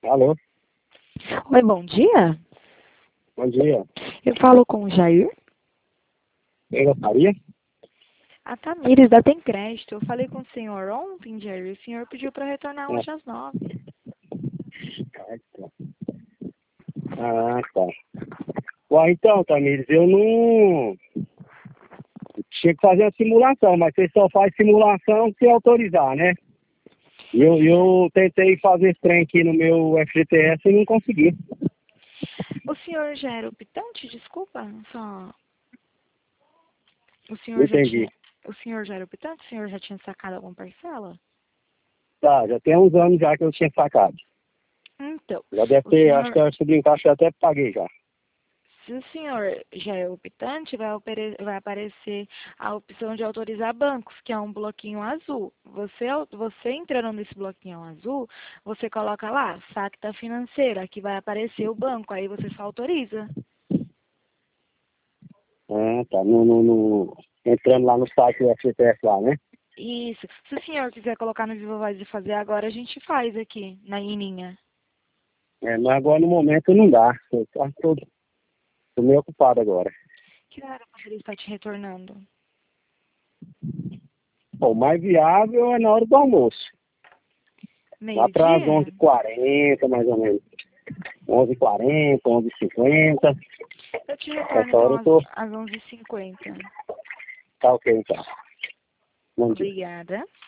Alô, Oi, bom dia. bom dia. Eu falo com o Jair. Quem gostaria? A Tamires da Tem Crédito. Eu falei com o senhor ontem, Jair. O senhor pediu para retornar hoje às 9. Ah, tá. Bom, então, Tamires, eu não... Tinha que fazer a simulação, mas você só faz simulação se autorizar, né? E eu tentei fazer esse trem aqui no meu FGTS e não consegui. O senhor já era optante? Desculpa, só... O Não senhor já entendi. tinha... O senhor já era optante? O senhor já tinha sacado alguma parcela? Tá, já tem uns anos já que eu tinha sacado. Então, Já deve o ter, acho senhor... que se brincar, acho que eu até paguei já. Se o senhor já é optante, vai aparecer a opção de autorizar bancos, que é um bloquinho azul. Você entrando nesse bloquinho azul, você coloca lá, Sacta Financeira, que vai aparecer o banco, aí você só autoriza. Ah, tá. Entrando lá no site do FGTS lá, né? Isso. Se o senhor quiser colocar no Viva Voz e fazer agora, a gente faz aqui, na Ininha. É, mas agora no momento não dá. Eu tô meio ocupado agora. Que hora você está te retornando? Bom, o mais viável é na hora do almoço. Lá para as Meio-dia? 11h40, mais ou menos. 11h40, 11h50. Eu te retorno, Essa hora então, eu tô. às 11h50. Tá ok, então. Bom dia. Obrigada.